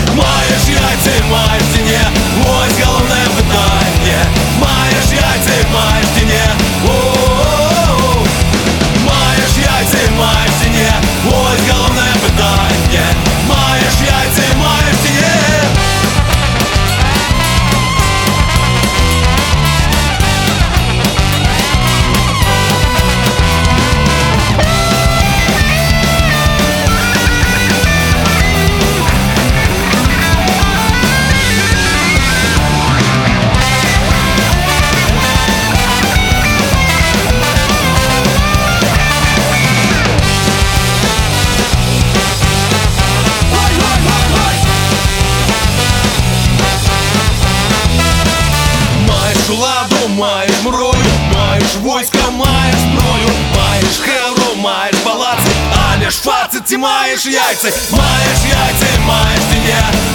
Маєш яйця і маєш чи ні? Ось головне питання. Маєш яйця і маєш чи ні? О-о-о-о. Маєш яйця і маєш чи ні? Ось головне питання. Маєш яйця і маєш чи ні? Ладу, маєш мрою, маєш войска, маєш зброю, маєш хевру, маєш палаци, а не шфаци, ти маєш яйця, маєш яйця, маєш ти не.